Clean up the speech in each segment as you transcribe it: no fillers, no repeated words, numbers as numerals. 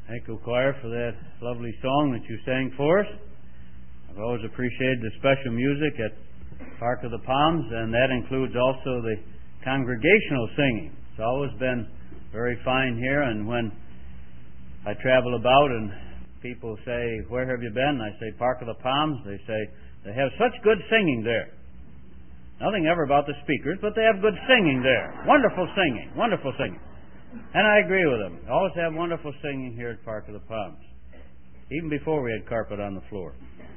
Thank you, choir, for that lovely song that you sang for us. I've always appreciated the special music at Park of the Palms, and that includes also the congregational singing. It's always been very fine here, and when I travel about and people say, "Where have you been?" I say, "Park of the Palms." They say, "They have such good singing there." Nothing ever about the speakers, but they have good singing there. Wonderful singing, wonderful singing. And I agree with them. Always have wonderful singing here at Park of the Palms, even before we had carpet on the floor.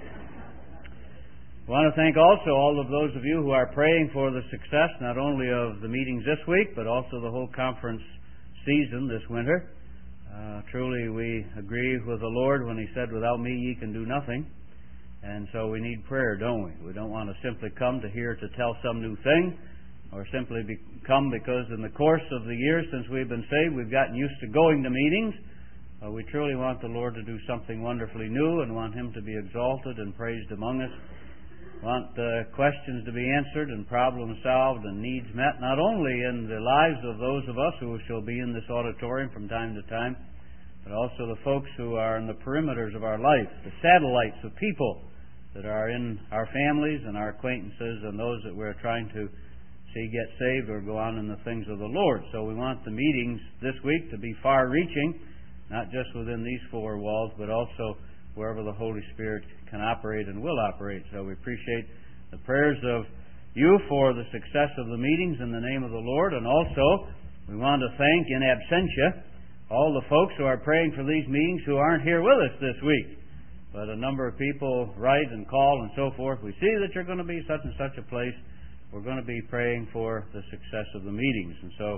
I want to thank also all of those of you who are praying for the success not only of the meetings this week, but also the whole conference season this winter. Truly, we agree with the Lord when He said, "Without me ye can do nothing." And so we need prayer, don't we? We don't want to simply come to here to tell some new thing, or simply come because in the course of the years since we've been saved, we've gotten used to going to meetings. We truly want the Lord to do something wonderfully new and want Him to be exalted and praised among us. Want questions to be answered and problems solved and needs met, not only in the lives of those of us who shall be in this auditorium from time to time, but also the folks who are in the perimeters of our life, the satellites of people that are in our families and our acquaintances and those that we're trying to see get saved or go on in the things of the Lord. So we want the meetings this week to be far-reaching, not just within these four walls, but also wherever the Holy Spirit can operate and will operate. So we appreciate the prayers of you for the success of the meetings in the name of the Lord, and also we want to thank in absentia all the folks who are praying for these meetings who aren't here with us this week. But a number of people write and call and so forth. We see that you're going to be such and such a place. We're going to be praying for the success of the meetings. And so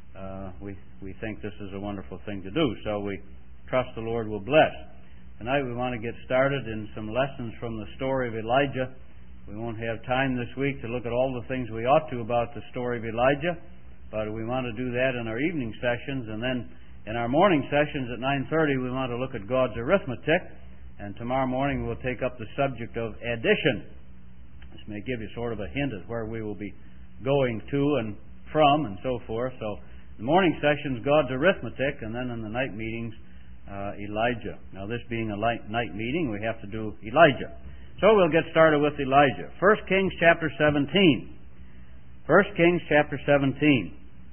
we think this is a wonderful thing to do. So we trust the Lord will bless. Tonight we want to get started in some lessons from the story of Elijah. We won't have time this week to look at all the things we ought to about the story of Elijah, but we want to do that in our evening sessions. And then in our morning sessions at 9:30, we want to look at God's arithmetic. And tomorrow morning we'll take up the subject of addition. This may give you sort of a hint at where we will be going to and from and so forth. So the morning sessions, God's arithmetic, and then in the night meetings, Elijah. Now, this being a night meeting, we have to do Elijah. So we'll get started with Elijah. 1 Kings chapter 17. 1 Kings chapter 17.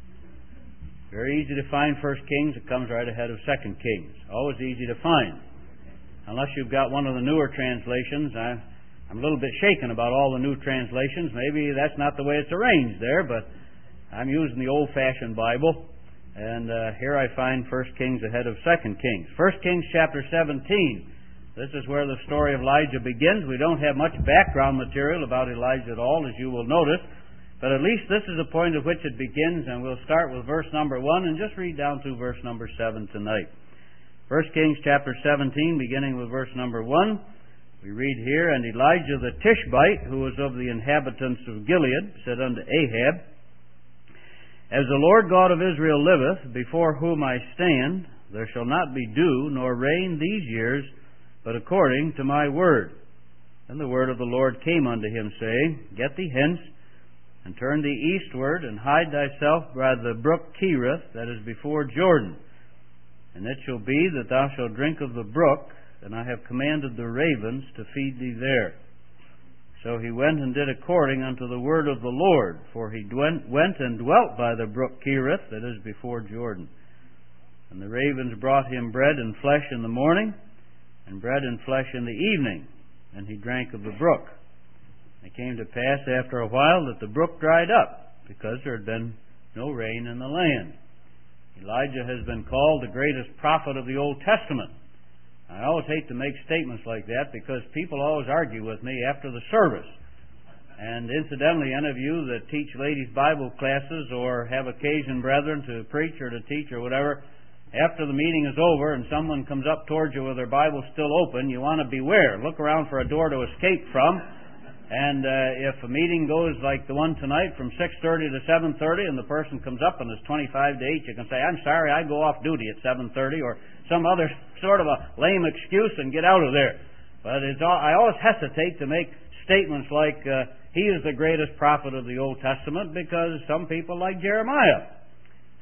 Very easy to find 1 Kings. It comes right ahead of 2 Kings. Always easy to find. Unless you've got one of the newer translations. I'm a little bit shaken about all the new translations. Maybe that's not the way it's arranged there, but I'm using the old-fashioned Bible. And here I find 1 Kings ahead of 2 Kings. 1 Kings chapter 17. This is where the story of Elijah begins. We don't have much background material about Elijah at all, as you will notice. But at least this is the point at which it begins, and we'll start with verse number 1 and just read down through verse number 7 tonight. 1 Kings chapter 17, beginning with verse number 1. We read here, "And Elijah the Tishbite, who was of the inhabitants of Gilead, said unto Ahab, As the Lord God of Israel liveth, before whom I stand, there shall not be dew nor rain these years, but according to my word. And the word of the Lord came unto him, saying, Get thee hence, and turn thee eastward, and hide thyself by the brook Cherith, that is before Jordan. And it shall be that thou shalt drink of the brook, and I have commanded the ravens to feed thee there. So he went and did according unto the word of the Lord, for he went and dwelt by the brook Cherith, that is before Jordan. And the ravens brought him bread and flesh in the morning, and bread and flesh in the evening, and he drank of the brook. It came to pass after a while that the brook dried up, because there had been no rain in the land." Elijah has been called the greatest prophet of the Old Testament. I always hate to make statements like that because people always argue with me after the service. And incidentally, any of you that teach ladies' Bible classes or have occasion, brethren, to preach or to teach or whatever, after the meeting is over and someone comes up towards you with their Bible still open, you want to beware. Look around for a door to escape from. And if a meeting goes like the one tonight from 6:30 to 7:30 and the person comes up and it's 25 to 8, you can say, "I'm sorry, I go off duty at 7:30," or some other sort of a lame excuse and get out of there. But I always hesitate to make statements like, he is the greatest prophet of the Old Testament, because some people like Jeremiah.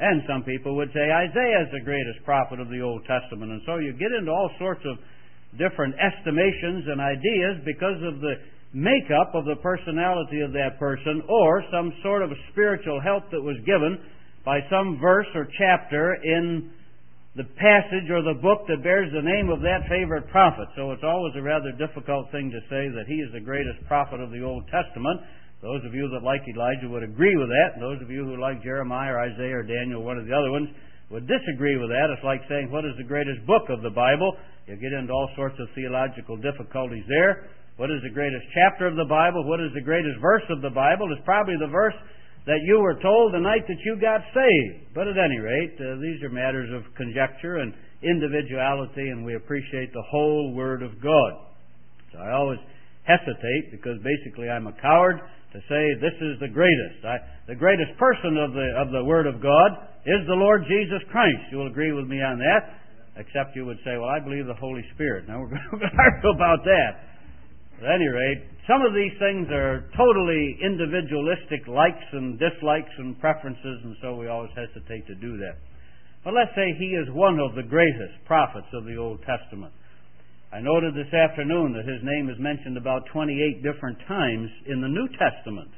And some people would say Isaiah is the greatest prophet of the Old Testament. And so you get into all sorts of different estimations and ideas because of the makeup of the personality of that person, or some sort of spiritual help that was given by some verse or chapter in the passage or the book that bears the name of that favorite prophet. So it's always a rather difficult thing to say that he is the greatest prophet of the Old Testament. Those of you that like Elijah would agree with that, and those of you who like Jeremiah or Isaiah or Daniel, one of the other ones, would disagree with that. It's like saying, what is the greatest book of the Bible? You get into all sorts of theological difficulties there. What is the greatest chapter of the Bible? What is the greatest verse of the Bible? It's probably the verse that you were told the night that you got saved. But at any rate, these are matters of conjecture and individuality, and we appreciate the whole Word of God. So I always hesitate, because basically I'm a coward, to say this is the greatest. The greatest person of the Word of God is the Lord Jesus Christ. You'll agree with me on that, except you would say, well, I believe the Holy Spirit. Now we're going to argue about that. At any rate, some of these things are totally individualistic likes and dislikes and preferences, and so we always hesitate to do that. But let's say he is one of the greatest prophets of the Old Testament. I noted this afternoon that his name is mentioned about 28 different times in the New Testament.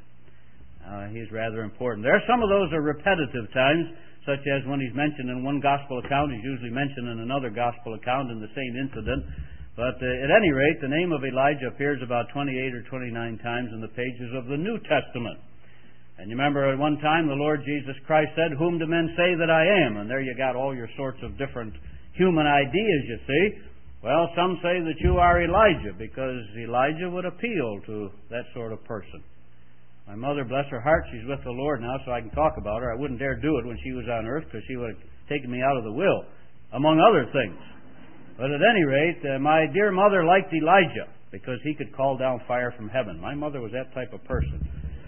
He's rather important. There are some of those are repetitive times, such as when he's mentioned in one gospel account, he's usually mentioned in another gospel account in the same incident. But at any rate, the name of Elijah appears about 28 or 29 times in the pages of the New Testament. And you remember at one time the Lord Jesus Christ said, "Whom do men say that I am?" And there you got all your sorts of different human ideas, you see. Well, some say that you are Elijah, because Elijah would appeal to that sort of person. My mother, bless her heart, she's with the Lord now, so I can talk about her. I wouldn't dare do it when she was on earth, because she would have taken me out of the will, among other things. But at any rate, my dear mother liked Elijah, because he could call down fire from heaven. My mother was that type of person.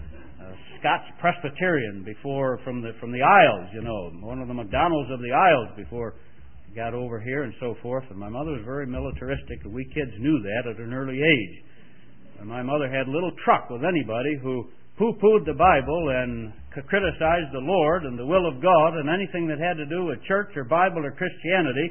Scots Presbyterian from the Isles, you know, one of the McDonald's of the Isles before got over here and so forth. And my mother was very militaristic, and we kids knew that at an early age. And my mother had little truck with anybody who poo-pooed the Bible and criticized the Lord and the will of God and anything that had to do with church or Bible or Christianity.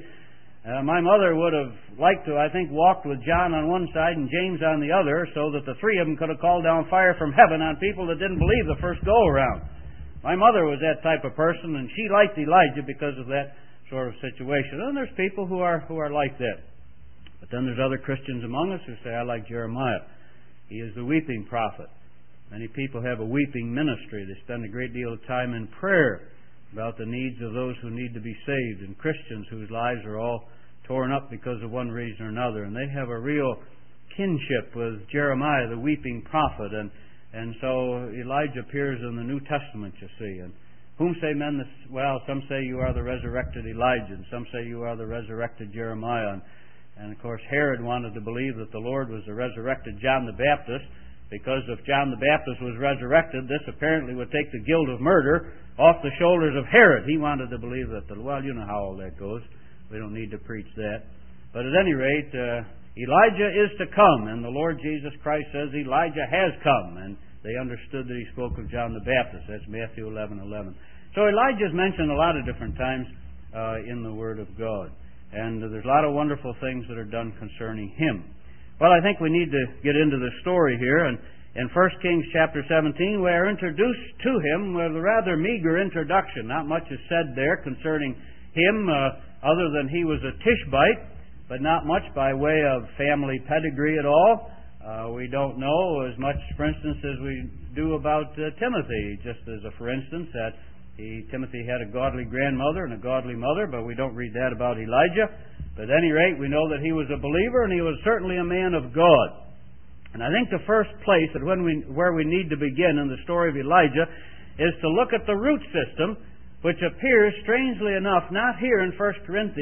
My mother would have liked to, I think, walked with John on one side and James on the other, so that the three of them could have called down fire from heaven on people that didn't believe the first go-around. My mother was that type of person, and she liked Elijah because of that sort of situation. And there's people who are like that. But then there's other Christians among us who say, I like Jeremiah. He is the weeping prophet. Many people have a weeping ministry. They spend a great deal of time in prayer about the needs of those who need to be saved, and Christians whose lives are all torn up because of one reason or another. And they have a real kinship with Jeremiah, the weeping prophet. And so Elijah appears in the New Testament, you see. And whom say men this? Well, some say you are the resurrected Elijah, and some say you are the resurrected Jeremiah. And of course, Herod wanted to believe that the Lord was the resurrected John the Baptist, because if John the Baptist was resurrected, this apparently would take the guilt of murder off the shoulders of Herod. He wanted to believe that, well, you know how all that goes. We don't need to preach that. But at any rate, Elijah is to come, and the Lord Jesus Christ says Elijah has come, and they understood that he spoke of John the Baptist. That's Matthew 11:11. So Elijah is mentioned a lot of different times in the Word of God. And there's a lot of wonderful things that are done concerning him. Well, I think we need to get into the story here. And in 1 Kings chapter 17, we are introduced to him with a rather meager introduction. Not much is said there concerning him, other than he was a Tishbite, but not much by way of family pedigree at all. We don't know as much, for instance, as we do about Timothy. Just as a for instance, that Timothy had a godly grandmother and a godly mother, but we don't read that about Elijah. But at any rate, we know that he was a believer, and he was certainly a man of God. And I think the first place where we need to begin in the story of Elijah is to look at the root system, which appears, strangely enough, not here in 1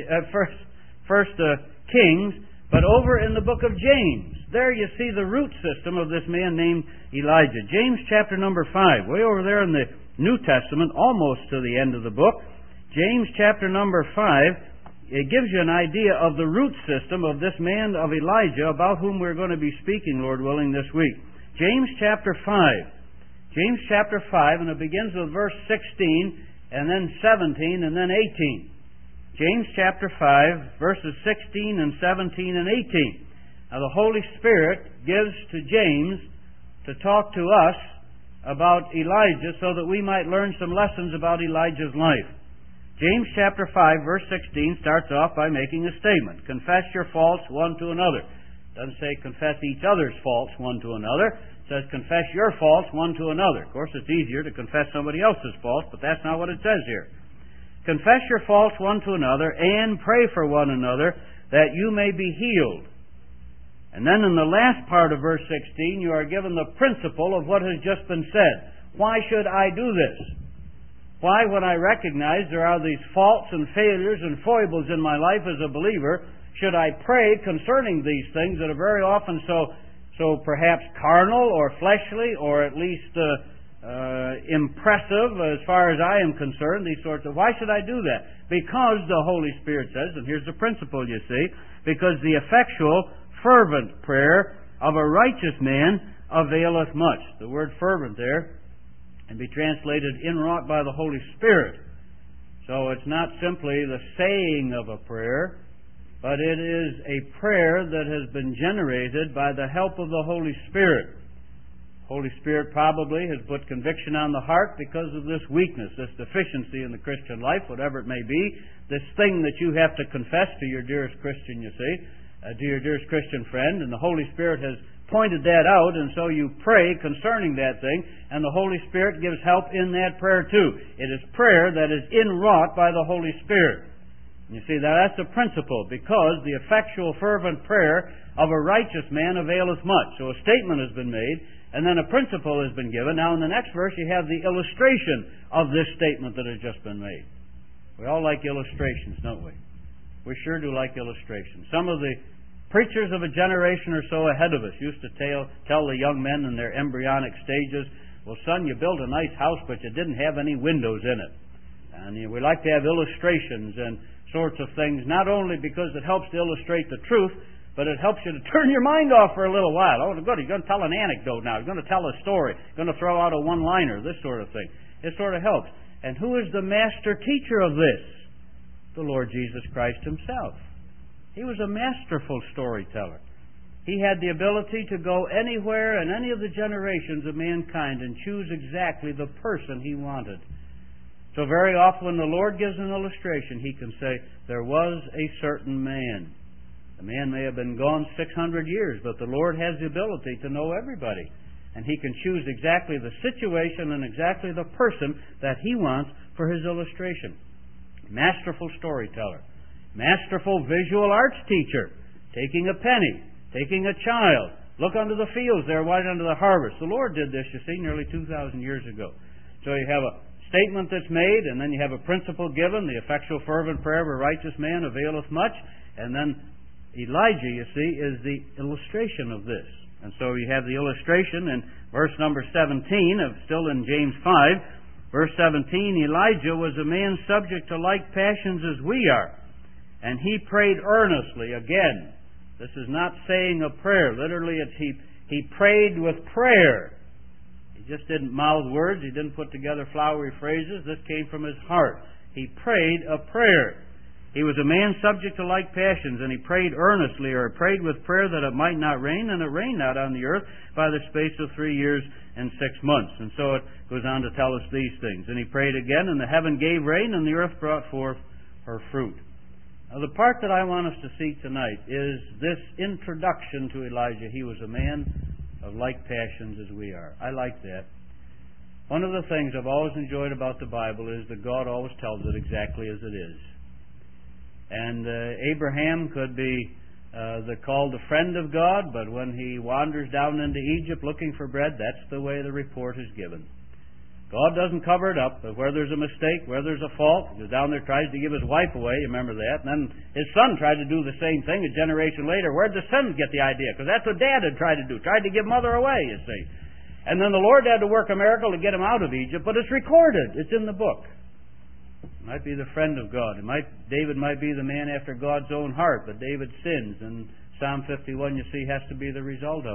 Kings, but over in the book of James. There you see the root system of this man named Elijah. James chapter number 5, way over there in the New Testament, almost to the end of the book. James chapter number 5, it gives you an idea of the root system of this man of Elijah, about whom we're going to be speaking, Lord willing, this week. James chapter 5. James chapter 5, and it begins with verse 16, and then 17, and then 18. James chapter 5, verses 16 and 17 and 18. Now the Holy Spirit gives to James to talk to us about Elijah so that we might learn some lessons about Elijah's life. James chapter 5, verse 16 starts off by making a statement. Confess your faults one to another. It doesn't say confess each other's faults one to another. It says confess your faults one to another. Of course, it's easier to confess somebody else's faults, but that's not what it says here. Confess your faults one to another and pray for one another that you may be healed. And then in the last part of verse 16, you are given the principle of what has just been said. Why should I do this? Why, when I recognize there are these faults and failures and foibles in my life as a believer, should I pray concerning these things that are very often so perhaps carnal or fleshly or at least impressive as far as I am concerned, these sorts of... Why should I do that? Because the Holy Spirit says, and here's the principle, you see, because the effectual, fervent prayer of a righteous man availeth much. The word fervent there can be translated inwrought by the Holy Spirit. So it's not simply the saying of a prayer, but it is a prayer that has been generated by the help of the Holy Spirit. Holy Spirit probably has put conviction on the heart because of this weakness, this deficiency in the Christian life, whatever it may be, this thing that you have to confess to your dearest Christian, you see, to your dearest Christian friend, and the Holy Spirit has pointed that out, and so you pray concerning that thing, and the Holy Spirit gives help in that prayer too. It is prayer that is inwrought by the Holy Spirit. And you see, that's the principle, because the effectual fervent prayer of a righteous man availeth much. So a statement has been made, and then a principle has been given. Now in the next verse you have the illustration of this statement that has just been made. We all like illustrations, don't we? We sure do like illustrations. Some of the preachers of a generation or so ahead of us used to tell the young men in their embryonic stages, well, son, you built a nice house, but you didn't have any windows in it. And we like to have illustrations and sorts of things, not only because it helps to illustrate the truth, but it helps you to turn your mind off for a little while. Oh, good, he's going to tell an anecdote now. He's going to tell a story. He's going to throw out a one-liner, this sort of thing. It sort of helps. And who is the master teacher of this? The Lord Jesus Christ himself. He was a masterful storyteller. He had the ability to go anywhere in any of the generations of mankind and choose exactly the person he wanted. So very often when the Lord gives an illustration, he can say, there was a certain man. The man may have been gone 600 years, but the Lord has the ability to know everybody. And he can choose exactly the situation and exactly the person that he wants for his illustration. Masterful storyteller. Masterful visual arts teacher, taking a penny, taking a child. Look unto the fields there, right unto the harvest. The Lord did this, you see, nearly 2,000 years ago. So you have a statement that's made, and then you have a principle given, the effectual fervent prayer of a righteous man availeth much, and then Elijah, you see, is the illustration of this. And so you have the illustration in verse number 17, still in James 5, verse 17, Elijah was a man subject to like passions as we are. And he prayed earnestly. Again, this is not saying a prayer. Literally, it's he prayed with prayer. He just didn't mouth words. He didn't put together flowery phrases. This came from his heart. He prayed a prayer. He was a man subject to like passions, and he prayed earnestly, or prayed with prayer that it might not rain, and it rained not on the earth by the space of 3 years and 6 months. And so it goes on to tell us these things. And he prayed again, and the heaven gave rain, and the earth brought forth her fruit. Now, the part that I want us to see tonight is this introduction to Elijah. He was a man of like passions as we are. I like that. One of the things I've always enjoyed about the Bible is that God always tells it exactly as it is. And Abraham could be called a friend of God, but when he wanders down into Egypt looking for bread, that's the way the report is given. God doesn't cover it up, but where there's a mistake, where there's a fault, he goes down there, tries to give his wife away, you remember that, and then his son tried to do the same thing a generation later. Where'd the son get the idea? Because that's what Dad had tried to do, tried to give Mother away, you see. And then the Lord had to work a miracle to get him out of Egypt, but it's recorded, it's in the book. It might be the friend of God. David might be the man after God's own heart, but David sins, and Psalm 51, you see, has to be the result of it.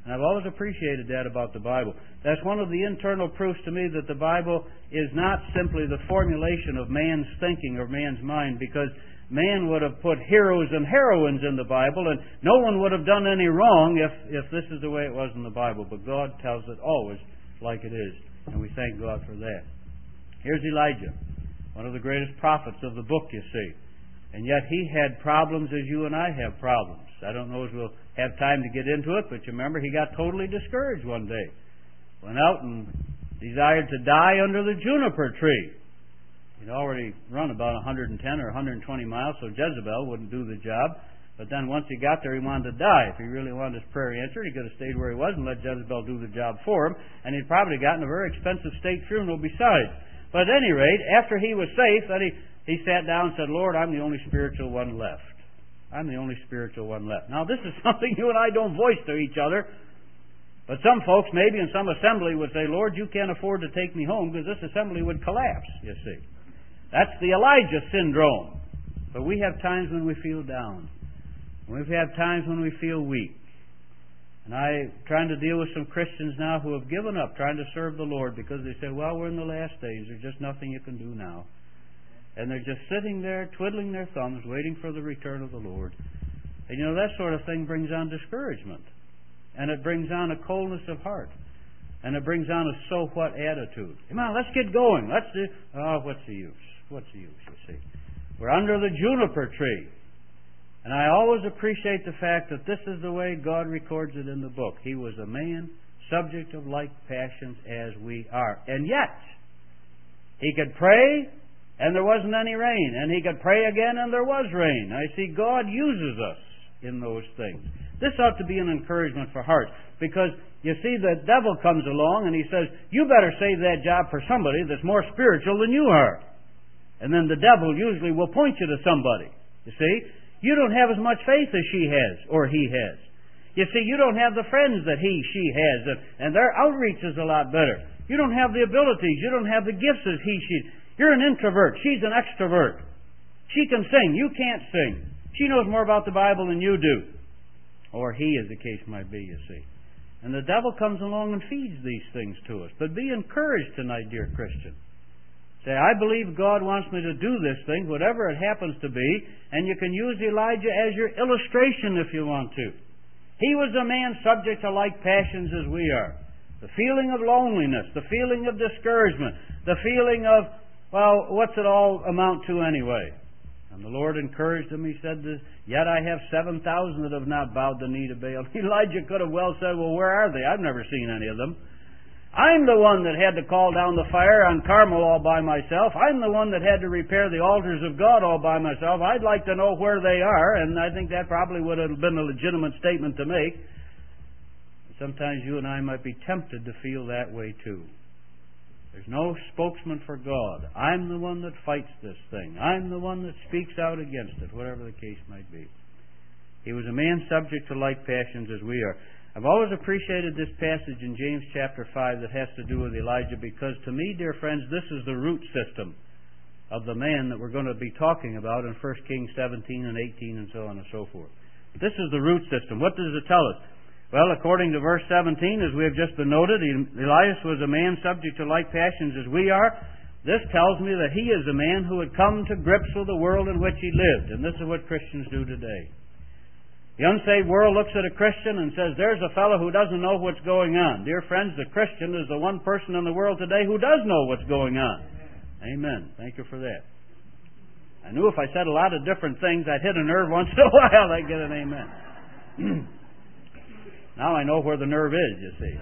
And I've always appreciated that about the Bible. That's one of the internal proofs to me that the Bible is not simply the formulation of man's thinking or man's mind, because man would have put heroes and heroines in the Bible, and no one would have done any wrong if this is the way it was in the Bible. But God tells it always like it is, and we thank God for that. Here's Elijah, one of the greatest prophets of the book, you see. And yet he had problems as you and I have problems. I don't know if we'll have time to get into it, but you remember he got totally discouraged one day. Went out and desired to die under the juniper tree. He'd already run about 110 or 120 miles, so Jezebel wouldn't do the job. But then once he got there, he wanted to die. If he really wanted his prayer answered, he could have stayed where he was and let Jezebel do the job for him, and he'd probably gotten a very expensive state funeral besides. But at any rate, after he was safe, then he sat down and said, Lord, I'm the only spiritual one left. I'm the only spiritual one left. Now, this is something you and I don't voice to each other. But some folks, maybe in some assembly, would say, Lord, you can't afford to take me home because this assembly would collapse, you see. That's the Elijah syndrome. But we have times when we feel down. We have times when we feel weak. And I'm trying to deal with some Christians now who have given up trying to serve the Lord because they say, well, we're in the last days. There's just nothing you can do now. And they're just sitting there, twiddling their thumbs, waiting for the return of the Lord. And you know, that sort of thing brings on discouragement. And it brings on a coldness of heart. And it brings on a so-what attitude. Come on, let's get going. Let's do... Oh, what's the use? What's the use, you see? We're under the juniper tree. And I always appreciate the fact that this is the way God records it in the book. He was a man subject of like passions as we are. And yet, he could pray and there wasn't any rain. And he could pray again and there was rain. I see God uses us in those things. This ought to be an encouragement for hearts. Because, you see, the devil comes along and he says, you better save that job for somebody that's more spiritual than you are. And then the devil usually will point you to somebody. You see? You don't have as much faith as she has or he has. You see, you don't have the friends that she has, and their outreach is a lot better. You don't have the abilities. You don't have the gifts as she. You're an introvert. She's an extrovert. She can sing. You can't sing. She knows more about the Bible than you do. Or he, as the case might be, you see. And the devil comes along and feeds these things to us. But be encouraged tonight, dear Christian. Say, I believe God wants me to do this thing, whatever it happens to be, and you can use Elijah as your illustration if you want to. He was a man subject to like passions as we are. The feeling of loneliness, the feeling of discouragement, the feeling of, well, what's it all amount to anyway? And the Lord encouraged him. He said, yet I have 7,000 that have not bowed the knee to Baal. Elijah could have well said, well, where are they? I've never seen any of them. I'm the one that had to call down the fire on Carmel all by myself. I'm the one that had to repair the altars of God all by myself. I'd like to know where they are, and I think that probably would have been a legitimate statement to make. Sometimes you and I might be tempted to feel that way too. There's no spokesman for God. I'm the one that fights this thing. I'm the one that speaks out against it, whatever the case might be. He was a man subject to like passions as we are. I've always appreciated this passage in James chapter 5 that has to do with Elijah because to me, dear friends, this is the root system of the man that we're going to be talking about in 1 Kings 17 and 18 and so on and so forth. This is the root system. What does it tell us? Well, according to verse 17, as we have just been noted, Elias was a man subject to like passions as we are. This tells me that he is a man who had come to grips with the world in which he lived. And this is what Christians do today. The unsaved world looks at a Christian and says, there's a fellow who doesn't know what's going on. Dear friends, the Christian is the one person in the world today who does know what's going on. Amen. Thank you for that. I knew if I said a lot of different things, I'd hit a nerve once in a while. I'd get an amen. Now I know where the nerve is, you see.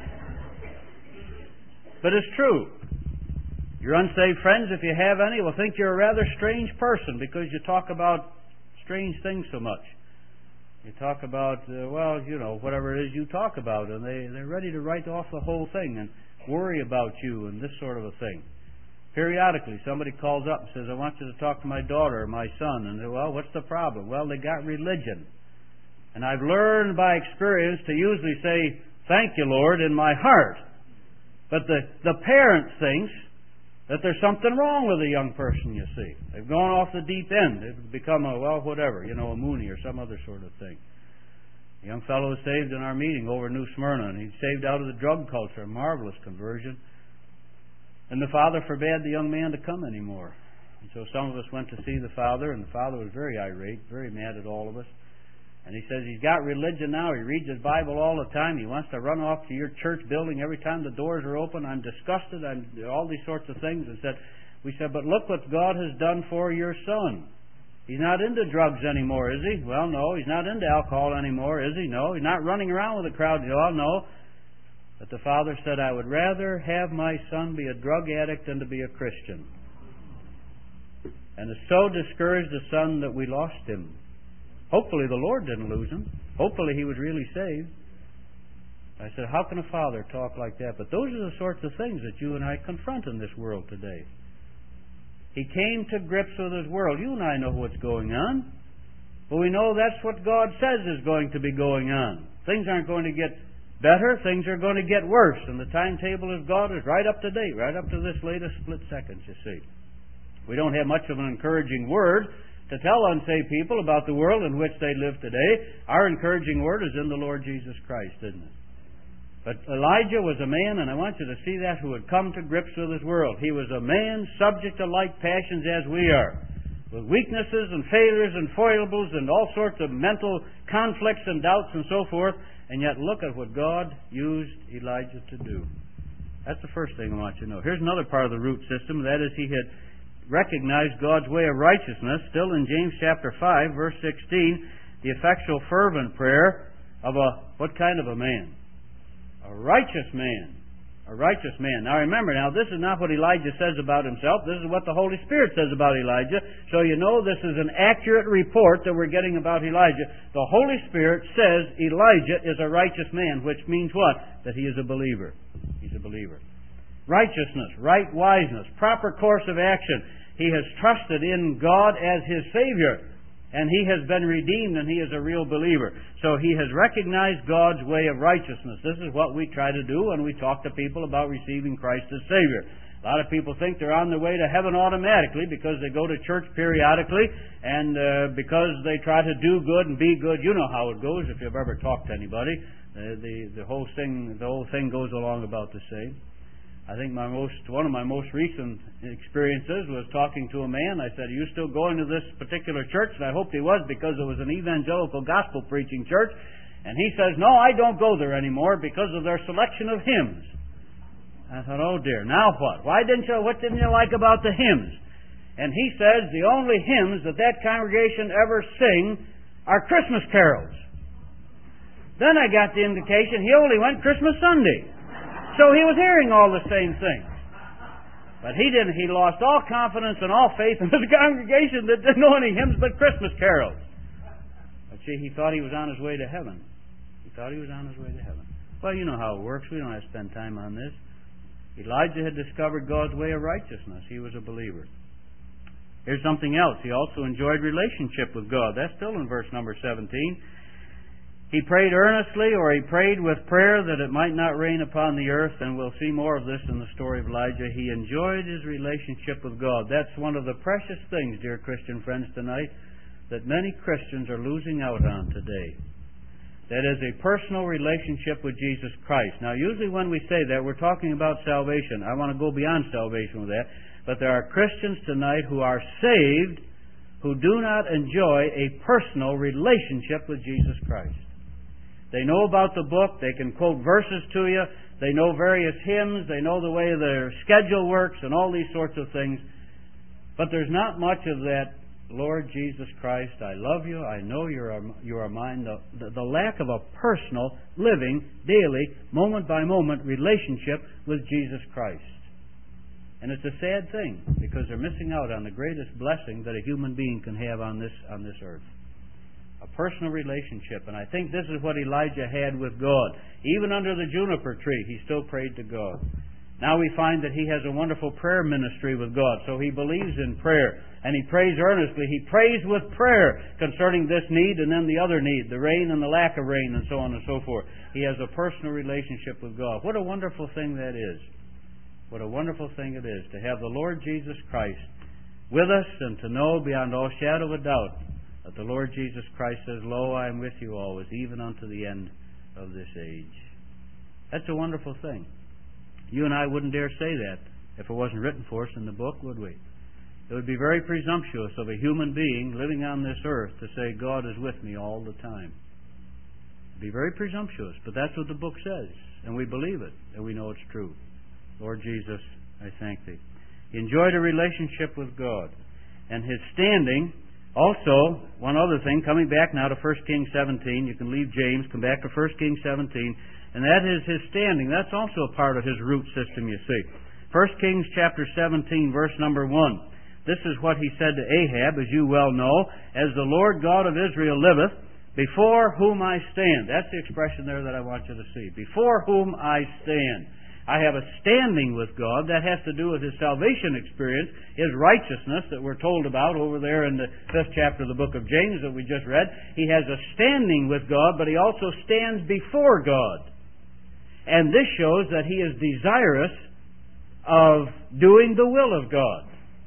But it's true. Your unsaved friends, if you have any, will think you're a rather strange person because you talk about strange things so much. You talk about, whatever it is you talk about, and they're ready to write off the whole thing and worry about you and this sort of a thing. Periodically, somebody calls up and says, I want you to talk to my daughter or my son. And they say, well, what's the problem? Well, they got religion. And I've learned by experience to usually say, thank you, Lord, in my heart. But the parent thinks that there's something wrong with a young person, you see. They've gone off the deep end. They've become a Mooney or some other sort of thing. A young fellow was saved in our meeting over in New Smyrna, and he's saved out of the drug culture, a marvelous conversion. And the father forbade the young man to come anymore. And so some of us went to see the father, and the father was very irate, very mad at all of us. And he says he's got religion now. He reads his Bible all the time. He wants to run off to your church building every time the doors are open. I'm disgusted. All these sorts of things. And we said, but look what God has done for your son. He's not into drugs anymore, is he? Well, no. He's not into alcohol anymore, is he? No. He's not running around with a crowd. Well, no. But the father said, I would rather have my son be a drug addict than to be a Christian. And it so discouraged the son that we lost him. Hopefully the Lord didn't lose him. Hopefully he was really saved. I said, how can a father talk like that? But those are the sorts of things that you and I confront in this world today. He came to grips with his world. You and I know what's going on. But we know that's what God says is going to be going on. Things aren't going to get better. Things are going to get worse. And the timetable of God is right up to date, right up to this latest split second, you see. We don't have much of an encouraging word to tell unsaved people about the world in which they live today. Our encouraging word is in the Lord Jesus Christ, isn't it? But Elijah was a man, and I want you to see that, who had come to grips with his world. He was a man subject to like passions as we are, with weaknesses and failures and foibles and all sorts of mental conflicts and doubts and so forth. And yet look at what God used Elijah to do. That's the first thing I want you to know. Here's another part of the root system. That is, he had recognized God's way of righteousness. Still in James chapter 5, verse 16, the effectual fervent prayer of what kind of a man? A righteous man. A righteous man. Now remember, this is not what Elijah says about himself. This is what the Holy Spirit says about Elijah. So you know this is an accurate report that we're getting about Elijah. The Holy Spirit says Elijah is a righteous man, which means what? That he is a believer. He's a believer. Righteousness, right wiseness, proper course of action. He has trusted in God as his Savior, and he has been redeemed, and he is a real believer. So he has recognized God's way of righteousness. This is what we try to do when we talk to people about receiving Christ as Savior. A lot of people think they're on their way to heaven automatically because they go to church periodically, and because they try to do good and be good. You know how it goes if you've ever talked to anybody. The whole thing goes along about the same. I think one of my most recent experiences was talking to a man. I said, are you still going to this particular church? And I hoped he was, because it was an evangelical gospel preaching church. And he says, no, I don't go there anymore because of their selection of hymns. I thought, oh dear, now what? What didn't you like about the hymns? And he says the only hymns that congregation ever sing are Christmas carols. Then I got the indication he only went Christmas Sunday. So he was hearing all the same things. But he didn't. He lost all confidence and all faith in his congregation that didn't know any hymns but Christmas carols. But see, he thought he was on his way to heaven. He thought he was on his way to heaven. Well, you know how it works. We don't have to spend time on this. Elijah had discovered God's way of righteousness. He was a believer. Here's something else. He also enjoyed relationship with God. That's still in verse number 17. He prayed earnestly, or he prayed with prayer that it might not rain upon the earth, and we'll see more of this in the story of Elijah. He enjoyed his relationship with God. That's one of the precious things, dear Christian friends, tonight, that many Christians are losing out on today. That is a personal relationship with Jesus Christ. Now, usually when we say that, we're talking about salvation. I want to go beyond salvation with that. But there are Christians tonight who are saved who do not enjoy a personal relationship with Jesus Christ. They know about the book. They can quote verses to you. They know various hymns. They know the way their schedule works and all these sorts of things. But there's not much of that, Lord Jesus Christ, I love you. I know you are mine. The lack of a personal, living, daily, moment-by-moment relationship with Jesus Christ. And it's a sad thing, because they're missing out on the greatest blessing that a human being can have on this earth. A personal relationship. And I think this is what Elijah had with God. Even under the juniper tree, he still prayed to God. Now we find that he has a wonderful prayer ministry with God. So he believes in prayer. And he prays earnestly. He prays with prayer concerning this need and then the other need, the rain and the lack of rain, and so on and so forth. He has a personal relationship with God. What a wonderful thing that is. What a wonderful thing it is to have the Lord Jesus Christ with us, and to know beyond all shadow of a doubt But the Lord Jesus Christ says, "Lo, I am with you always, even unto the end of this age." That's a wonderful thing. You and I wouldn't dare say that if it wasn't written for us in the book, would we? It would be very presumptuous of a human being living on this earth to say, "God is with me all the time." It would be very presumptuous, but that's what the book says, and we believe it, and we know it's true. Lord Jesus, I thank Thee. He enjoyed a relationship with God, and his standing. Also, one other thing, coming back now to 1 Kings 17, you can leave James, come back to 1 Kings 17, and that is his standing. That's also a part of his root system, you see. 1 Kings chapter 17, verse number 1. This is what he said to Ahab, as you well know, "As the Lord God of Israel liveth, before whom I stand." That's the expression there that I want you to see. Before whom I stand. I have a standing with God. That has to do with his salvation experience, his righteousness that we're told about over there in the 5th chapter of the book of James that we just read. He has a standing with God, but he also stands before God. And this shows that he is desirous of doing the will of God.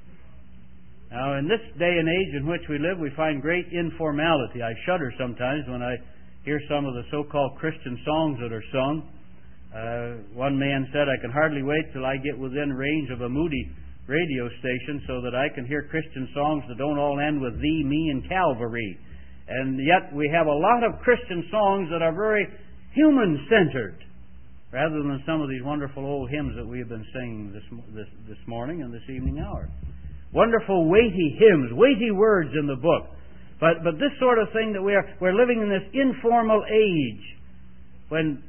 Now, in this day and age in which we live, we find great informality. I shudder sometimes when I hear some of the so-called Christian songs that are sung. One man said, "I can hardly wait till I get within range of a Moody radio station so that I can hear Christian songs that don't all end with thee, me, and Calvary." And yet we have a lot of Christian songs that are very human-centered, rather than some of these wonderful old hymns that we have been singing this morning and this evening hour. Wonderful, weighty hymns, weighty words in the book. But this sort of thing that we're living in this informal age when,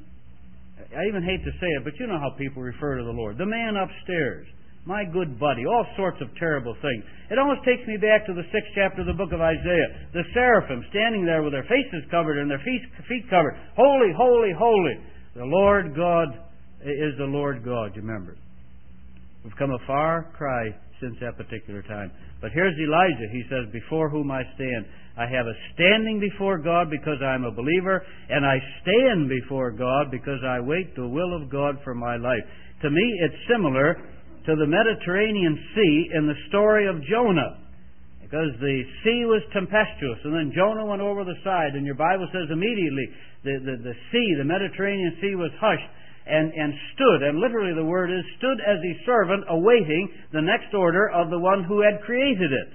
I even hate to say it, but you know how people refer to the Lord. The man upstairs, my good buddy, all sorts of terrible things. It almost takes me back to the 6th chapter of the book of Isaiah. The seraphim standing there with their faces covered and their feet covered. Holy, holy, holy. The Lord God is the Lord God, you remember. We've come a far cry since that particular time. But here's Elijah. He says, "Before whom I stand." I have a standing before God because I'm a believer, and I stand before God because I wait the will of God for my life. To me, it's similar to the Mediterranean Sea in the story of Jonah, because the sea was tempestuous, and then Jonah went over the side, and your Bible says immediately the sea, the Mediterranean Sea, was hushed and stood, and literally the word is stood as a servant awaiting the next order of the one who had created it.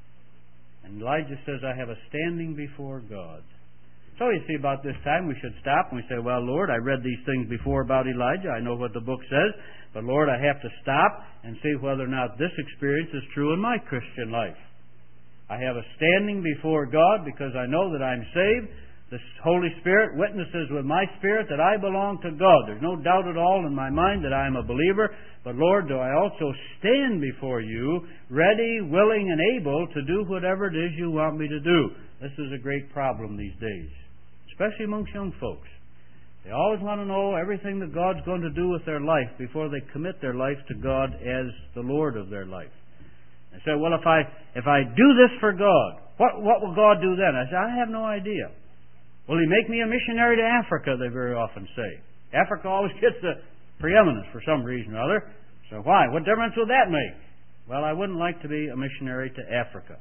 And Elijah says, "I have a standing before God." So you see, about this time we should stop and we say, "Well, Lord, I read these things before about Elijah. I know what the book says. But Lord, I have to stop and see whether or not this experience is true in my Christian life. I have a standing before God because I know that I'm saved. The Holy Spirit witnesses with my spirit that I belong to God. There's no doubt at all in my mind that I am a believer. But Lord, do I also stand before you, ready, willing, and able to do whatever it is you want me to do?" This is a great problem these days, especially amongst young folks. They always want to know everything that God's going to do with their life before they commit their life to God as the Lord of their life. They say, "Well, if I do this for God, what will God do then?" I say, "I have no idea." "Will He make me a missionary to Africa?" they very often say. Africa always gets the preeminence for some reason or other. So why? What difference will that make? "Well, I wouldn't like to be a missionary to Africa."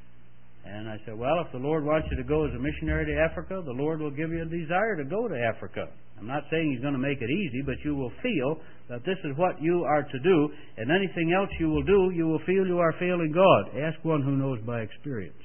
And I said, "Well, if the Lord wants you to go as a missionary to Africa, the Lord will give you a desire to go to Africa. I'm not saying He's going to make it easy, but you will feel that this is what you are to do, and anything else you will do, you will feel you are failing God. Ask one who knows by experience.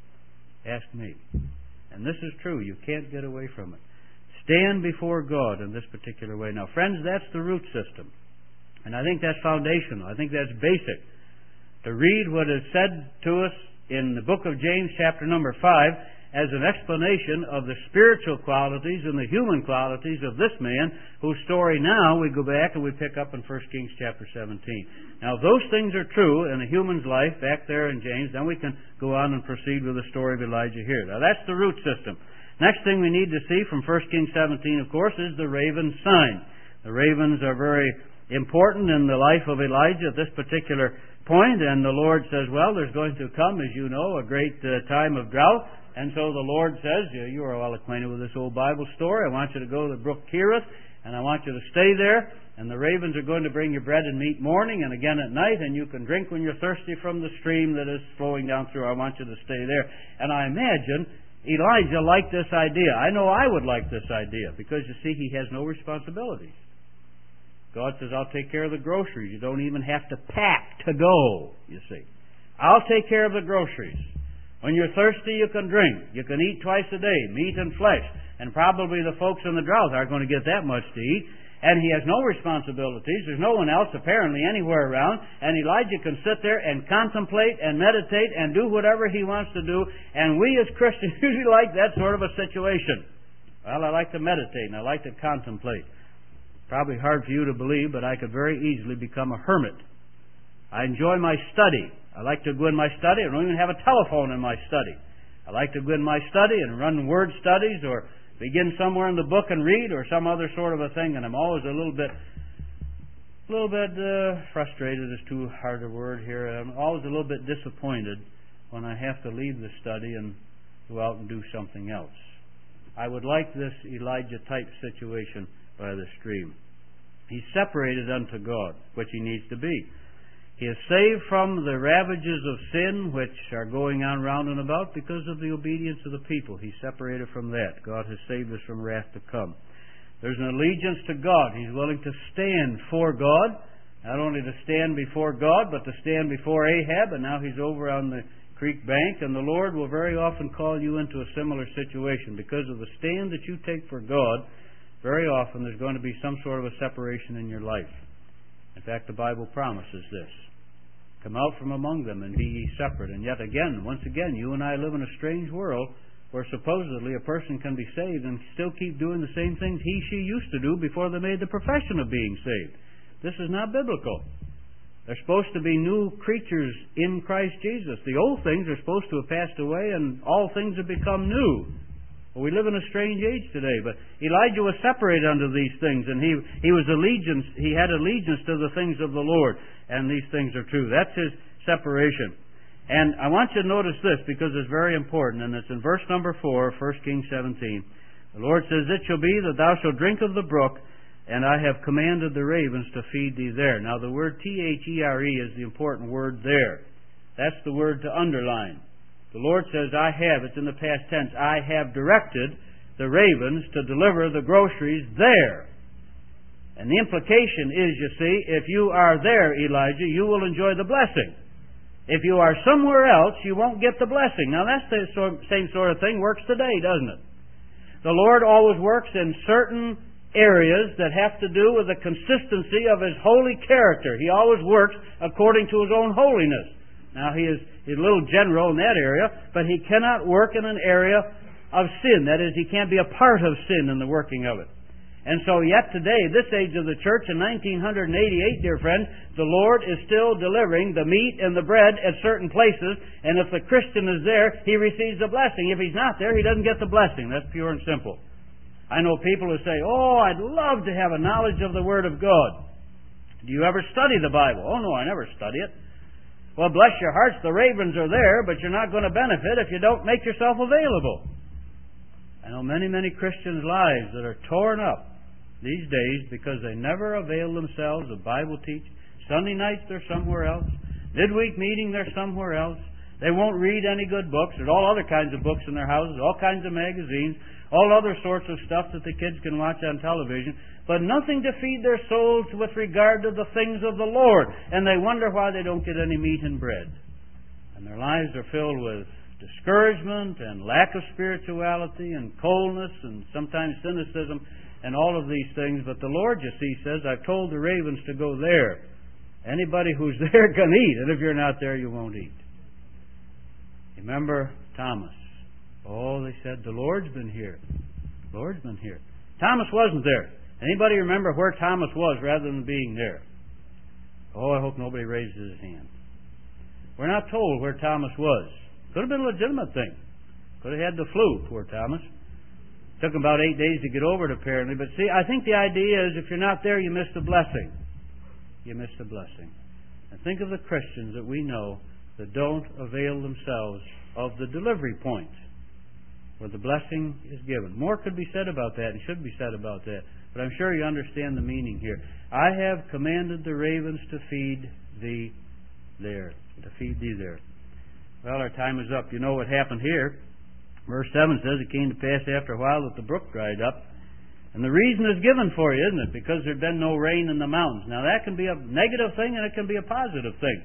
Ask me." And this is true. You can't get away from it. Stand before God in this particular way. Now, friends, that's the root system. And I think that's foundational. I think that's basic. To read what is said to us in the book of James, chapter number 5, as an explanation of the spiritual qualities and the human qualities of this man, whose story now we go back and we pick up in 1 Kings chapter 17. Now, if those things are true in a human's life back there in James, then we can go on and proceed with the story of Elijah here. Now, that's the root system. Next thing we need to see from 1 Kings 17, of course, is the raven sign. The ravens are very important in the life of Elijah at this particular point, and the Lord says, well, there's going to come, as you know, a great time of drought. And so the Lord says, you are well acquainted with this old Bible story. I want you to go to the brook Cherith, and I want you to stay there, and the ravens are going to bring you bread and meat morning and again at night, and you can drink when you're thirsty from the stream that is flowing down through. I want you to stay there. And I imagine Elijah liked this idea. I know I would like this idea, because you see, he has no responsibilities. God says, I'll take care of the groceries. You don't even have to pack to go, you see. I'll take care of the groceries. When you're thirsty, you can drink. You can eat twice a day, meat and flesh. And probably the folks in the drought aren't going to get that much to eat. And he has no responsibilities. There's no one else apparently anywhere around. And Elijah can sit there and contemplate and meditate and do whatever he wants to do. And we as Christians usually like that sort of a situation. Well, I like to meditate and I like to contemplate. Probably hard for you to believe, but I could very easily become a hermit. I enjoy my study. I like to go in my study. I don't even have a telephone in my study. I like to go in my study and run word studies, or begin somewhere in the book and read, or some other sort of a thing. And I'm always a little bit frustrated is too hard a word here. I'm always a little bit disappointed when I have to leave the study and go out and do something else. I would like this Elijah-type situation by the stream. He's separated unto God, which he needs to be. He is saved from the ravages of sin which are going on round and about because of the obedience of the people. He's separated from that. God has saved us from wrath to come. There's an allegiance to God. He's willing to stand for God, not only to stand before God, but to stand before Ahab, and now he's over on the creek bank, and the Lord will very often call you into a similar situation. Because of the stand that you take for God, very often there's going to be some sort of a separation in your life. In fact, the Bible promises this. Come out from among them and be ye separate. And yet again, once again, you and I live in a strange world where supposedly a person can be saved and still keep doing the same things she used to do before they made the profession of being saved. This is not biblical. They're supposed to be new creatures in Christ Jesus. The old things are supposed to have passed away and all things have become new. Well, we live in a strange age today, but Elijah was separated unto these things, and he had allegiance to the things of the Lord, and these things are true. That's his separation. And I want you to notice this, because it's very important, and it's in verse number 4, 1 Kings 17. The Lord says, It shall be that thou shalt drink of the brook, and I have commanded the ravens to feed thee there. Now the word There is the important word there. That's the word to underline. The Lord says, I have, it's in the past tense, I have directed the ravens to deliver the groceries there. And the implication is, you see, if you are there, Elijah, you will enjoy the blessing. If you are somewhere else, you won't get the blessing. Now that's the same sort of thing works today, doesn't it? The Lord always works in certain areas that have to do with the consistency of His holy character. He always works according to His own holiness. Now, he's a little general in that area, but he cannot work in an area of sin. That is, he can't be a part of sin in the working of it. And so yet today, this age of the church in 1988, dear friend, the Lord is still delivering the meat and the bread at certain places, and if the Christian is there, he receives the blessing. If he's not there, he doesn't get the blessing. That's pure and simple. I know people who say, oh, I'd love to have a knowledge of the Word of God. Do you ever study the Bible? Oh, no, I never study it. Well, bless your hearts, the ravens are there, but you're not going to benefit if you don't make yourself available. I know many, many Christians' lives that are torn up these days because they never avail themselves of Bible teaching. Sunday nights, they're somewhere else. Midweek meeting, they're somewhere else. They won't read any good books. There's all other kinds of books in their houses, all kinds of magazines, all other sorts of stuff that the kids can watch on television, but nothing to feed their souls with regard to the things of the Lord. And they wonder why they don't get any meat and bread. And their lives are filled with discouragement and lack of spirituality and coldness and sometimes cynicism and all of these things. But the Lord, you see, says, I've told the ravens to go there. Anybody who's there can eat, and if you're not there, you won't eat. Remember Thomas. Oh, they said, the Lord's been here. The Lord's been here. Thomas wasn't there. Anybody remember where Thomas was rather than being there? Oh, I hope nobody raises his hand. We're not told where Thomas was. Could have been a legitimate thing. Could have had the flu, poor Thomas. Took him about 8 days to get over it, apparently. But see, I think the idea is if you're not there, you miss the blessing. You miss the blessing. And think of the Christians that we know that don't avail themselves of the delivery point. where the blessing is given. More could be said about that and should be said about that, but I'm sure you understand the meaning here. I have commanded the ravens to feed thee there. To feed thee there. Well, our time is up. You know what happened here. Verse 7 says, it came to pass after a while that the brook dried up. And the reason is given for you, isn't it? Because there had been no rain in the mountains. Now that can be a negative thing and it can be a positive thing.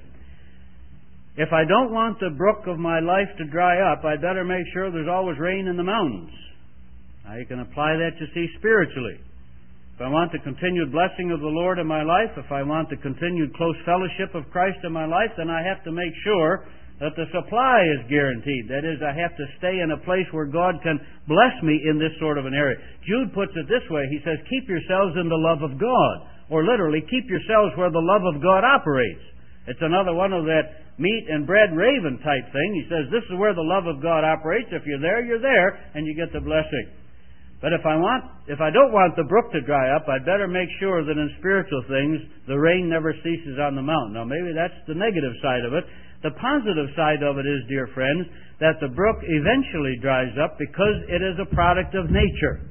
If I don't want the brook of my life to dry up, I'd better make sure there's always rain in the mountains. Now you can apply that, you see, spiritually. If I want the continued blessing of the Lord in my life, if I want the continued close fellowship of Christ in my life, then I have to make sure that the supply is guaranteed. That is, I have to stay in a place where God can bless me in this sort of an area. Jude puts it this way. He says, keep yourselves in the love of God. Or literally, keep yourselves where the love of God operates. It's another one of that meat and bread raven type thing. He says, this is where the love of God operates. If you're there, and you get the blessing. But if I don't want the brook to dry up, I'd better make sure that in spiritual things, the rain never ceases on the mountain. Now, maybe that's the negative side of it. The positive side of it is, dear friends, that the brook eventually dries up because it is a product of nature.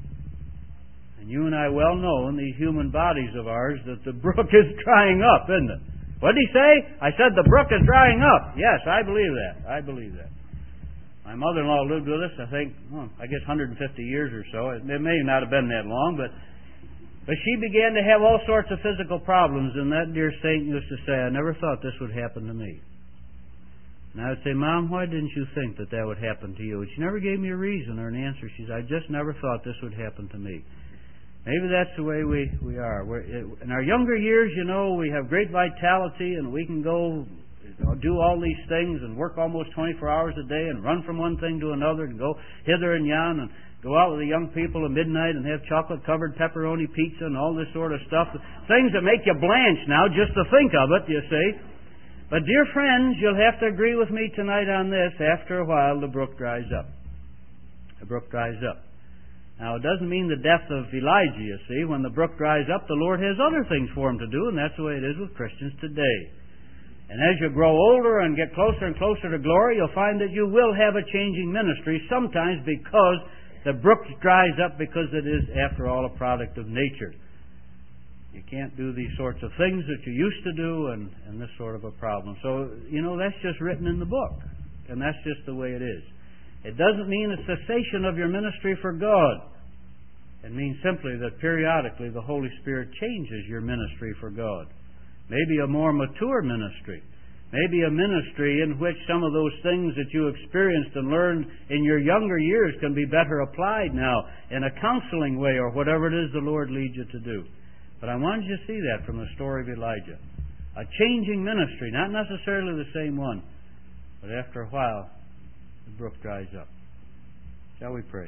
And you and I well know in these human bodies of ours that the brook is drying up, isn't it? What did he say? I said the brook is drying up. Yes, I believe that. I believe that. My mother-in-law lived with us, I think, 150 years or so. It may not have been that long, but she began to have all sorts of physical problems, and that dear saint used to say, I never thought this would happen to me. And I would say, Mom, why didn't you think that would happen to you? And she never gave me a reason or an answer. She said, I just never thought this would happen to me. Maybe that's the way we are. In our younger years, we have great vitality and we can go do all these things and work almost 24 hours a day and run from one thing to another and go hither and yon and go out with the young people at midnight and have chocolate-covered pepperoni pizza and all this sort of stuff. Things that make you blanch now just to think of it, you see. But, dear friends, you'll have to agree with me tonight on this. After a while, the brook dries up. The brook dries up. Now, it doesn't mean the death of Elijah, you see. When the brook dries up, the Lord has other things for him to do, and that's the way it is with Christians today. And as you grow older and get closer and closer to glory, you'll find that you will have a changing ministry, sometimes because the brook dries up because it is, after all, a product of nature. You can't do these sorts of things that you used to do, and this sort of a problem. So, that's just written in the book, and that's just the way it is. It doesn't mean a cessation of your ministry for God. It means simply that periodically the Holy Spirit changes your ministry for God. Maybe a more mature ministry. Maybe a ministry in which some of those things that you experienced and learned in your younger years can be better applied now in a counseling way or whatever it is the Lord leads you to do. But I wanted you to see that from the story of Elijah. A changing ministry, not necessarily the same one, but after a while, the brook dries up. Shall we pray?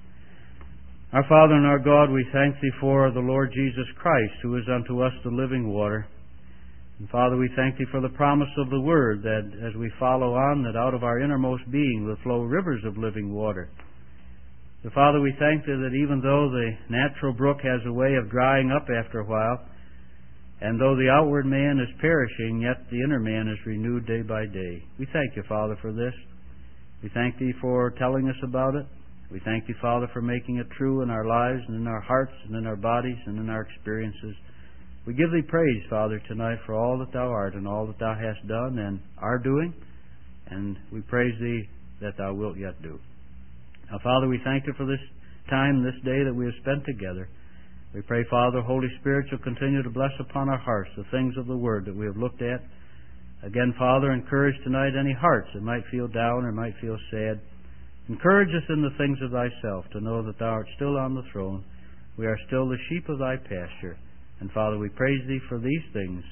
Our Father and our God, we thank Thee for the Lord Jesus Christ, who is unto us the living water. And Father, we thank Thee for the promise of the Word, that as we follow on, that out of our innermost being will flow rivers of living water. So, Father, we thank Thee that even though the natural brook has a way of drying up after a while, and though the outward man is perishing, yet the inner man is renewed day by day. We thank You, Father, for this. We thank Thee for telling us about it. We thank Thee, Father, for making it true in our lives and in our hearts and in our bodies and in our experiences. We give Thee praise, Father, tonight for all that Thou art and all that Thou hast done and are doing, and we praise Thee that Thou wilt yet do. Now, Father, we thank You for this time, this day that we have spent together. We pray, Father, Holy Spirit, You'll continue to bless upon our hearts the things of the Word that we have looked at. Again, Father, encourage tonight any hearts that might feel down or might feel sad. Encourage us in the things of Thyself to know that Thou art still on the throne. We are still the sheep of Thy pasture. And, Father, we praise Thee for these things.